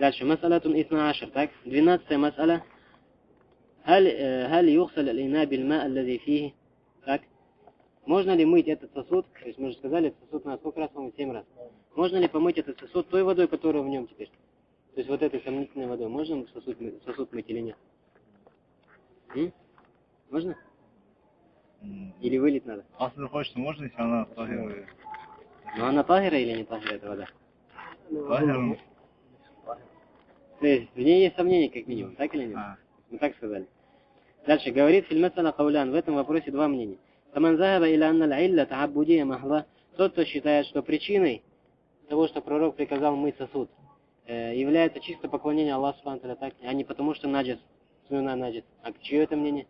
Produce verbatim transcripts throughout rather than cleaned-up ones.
Дальше. Мас'алатун исна ашар. Так, двенадцатая мас'аля. Халь, халь юхсаль аль-ина биль-ма аллази фихи. Так. Можно ли мыть этот сосуд? То есть мы же сказали, этот сосуд на сколько раз помыть? Семь раз. Можно ли помыть этот сосуд той водой, которая в нем теперь? То есть вот этой сомнительной водой. Можно сосуд, сосуд мыть или нет? М? Можно? Или вылить надо? Если хочешь, можно, если она тагира. Ну она тагира или не тагира, эта вода? Тагира. То есть в ней есть сомнения, как минимум, так или нет? А. Мы так сказали. Дальше говорит фильмасана каулян. В этом вопросе два мнения. Таман захаба или анна ля таабудия махла. Тот, кто считает, что причиной того, что пророк приказал мыть сосуд, э, является чисто поклонение Аллаху субхану ва тааля, а не потому, что наджис, слюна наджис. А чье это мнение?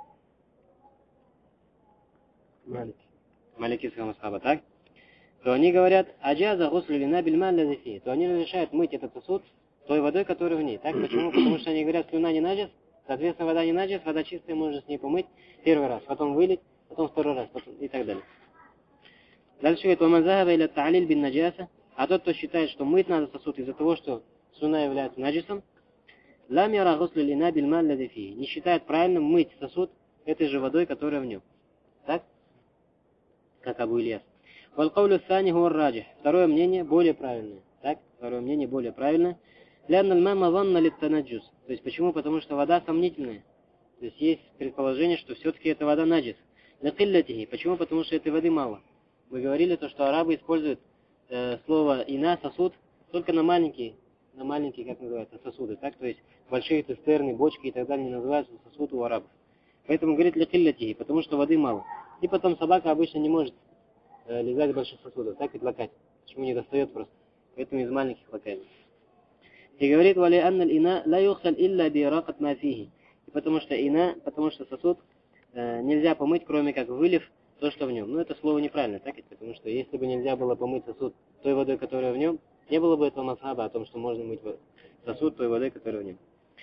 Малики. Маликийского масхаба, так? То они говорят, аджаза гуслю лина бильман лазифи. То они разрешают мыть этот сосуд той водой, которая в ней. Так? Почему? Потому что они говорят, слюна не наджис, соответственно, вода не наджис, вода чистая, можно с ней помыть первый раз, потом вылить, потом второй раз, потом и так далее. Дальше говорит, вамазаха или та'алиль бин наджаса. А тот, кто считает, что мыть надо сосуд из-за того, что слюна является наджисом, лам яра гуслю лина бильман лазифи. Не считает правильным мыть сосуд этой же водой, которая в нем. Так? Как Абу Ильяс. Валкаулю сани гуар раджих. Второе мнение более правильное. Так? Второе мнение более правильное. Лянналь мама ванна литтанаджус. То есть почему? Потому что вода сомнительная. То есть есть предположение, что все-таки это вода наджис. Лякиллятихи. Почему? Потому что этой воды мало. Мы говорили то, что арабы используют э, слово ина, сосуд, только на маленькие, на маленькие, как называется, сосуды. Так? То есть большие цистерны, бочки и так далее не называются сосуд у арабов. Поэтому говорит лякиллятихи, потому что воды мало. И потом собака обычно не может э, лизать больших сосудов, так и лакать. Почему не достает просто? Поэтому из маленьких лакает. И говорит, вали анналь ина ла юхсаль илля биракат мафихи. Потому что ина, потому что сосуд э, нельзя помыть, кроме как вылив то, что в нем. Ну, это слово неправильно, так? Потому что если бы нельзя было помыть сосуд той водой, которая в нем, не было бы этого масхаба о том, что можно мыть сосуд той водой, которая в нем.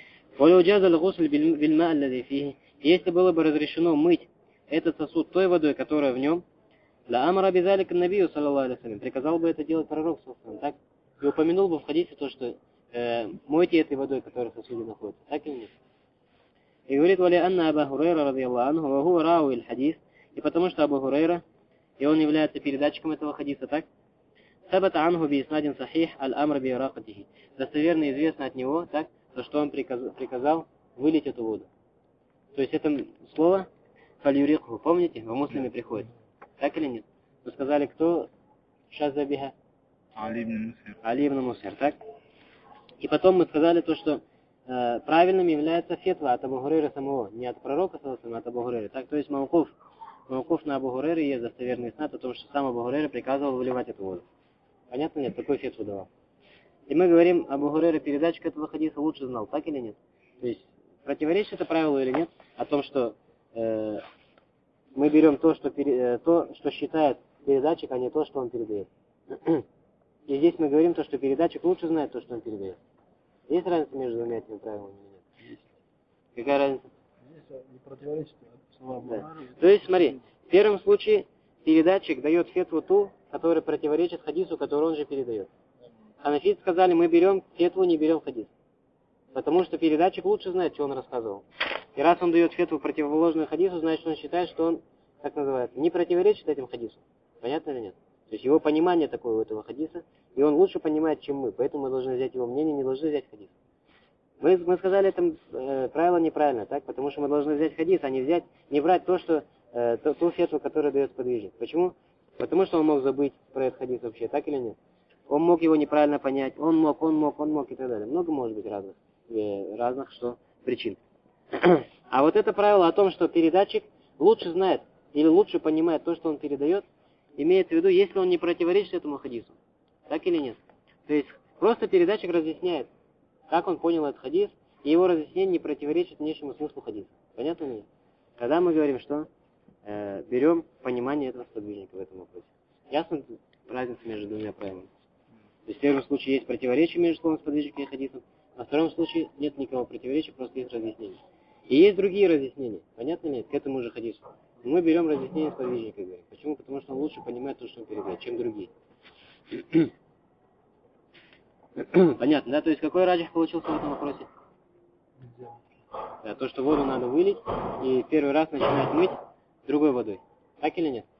Если было бы разрешено мыть этот сосуд той водой, которая в нем, ла амара бизалика набию, саллаллаху алейхи ва саллям, приказал бы это делать пророк, саллаллаху, так? И упомянул бы в хадисе то, что э, мойте этой водой, которая в сосуде находится. Так или нет? И говорит, вали анна Аба Хурайра, радийаллаху анху, ва хуа рауи аль-хадис, и потому что Абу Хурайра, и он является передатчиком этого хадиса, так? Сабата анху би иснадин сахих аль-амр би иракатихи. Достоверно известно от него, так, то, что он приказал, приказал вылить эту воду. То есть это слово фалюрикху, помните, в муслиме приходит. Так или нет? Мы сказали, кто шазабиха? Али ибн Мусир. Али ибн Мусир, так? И потом мы сказали то, что э, правильным является фетва от Абу Хурайры самого, не от пророка, а от Абу Хурайры. Так, то есть маукуф, маукуф на Абу Хурайры есть достоверный иснад о том, что сам Абу Хурайра приказывал выливать эту воду. Понятно нет? Такой фетву давал. И мы говорим, Абу Хурайра передатчик этого хадиса лучше знал, так или нет? То есть противоречит это правилу или нет? О том, что э, мы берем то что, пере, э, то, что считает передатчик, а не то, что он передает. И здесь мы говорим то, что передатчик лучше знает то, что он передает. Есть разница между двумя этими правилами или нет? Есть. Какая разница? Здесь не противоречит. Да. То есть, смотри, в первом случае передатчик дает фетву ту, которая противоречит хадису, который он же передает. Ханафиты сказали, мы берем фетву, не берем хадис. Потому что передатчик лучше знает, что он рассказывал. И раз он дает фетву противоположную хадису, значит, он считает, что он, как называется, не противоречит этим хадису. Понятно или нет? То есть его понимание такое у этого хадиса, и он лучше понимает, чем мы. Поэтому мы должны взять его мнение, не должны взять хадис. Мы, мы сказали, это э, правило неправильно, так? Потому что мы должны взять хадис, а не взять, не брать то, что, э, ту, ту фетву, которую дает сподвижник. Почему? Потому что он мог забыть про этот хадис вообще, так или нет? Он мог его неправильно понять, он мог, он мог, он мог и так далее. Много может быть разных, э, разных что, причин. А вот это правило о том, что передатчик лучше знает или лучше понимает то, что он передает, имеется в виду, если он не противоречит этому хадису. Так или нет? То есть просто передатчик разъясняет, как он понял этот хадис, и его разъяснение не противоречит внешнему смыслу хадиса. Понятно ли? Когда мы говорим, что э, берем понимание этого сподвижника в этом вопросе. Ясно разница между двумя правилами? То есть в первом случае есть противоречие между словом сподвижника и хадисом, а в втором случае нет никакого противоречия, просто есть разъяснение. И есть другие разъяснения, понятно ли, к этому же хадису. Но мы берем разъяснение сподвижника. Говорим. Почему? Потому что он лучше понимает то, что он передает, чем другие. Понятно, да? То есть какой раджих получился в этом вопросе? Нельзя. Да, то, что воду надо вылить и первый раз начинать мыть другой водой. Так или нет?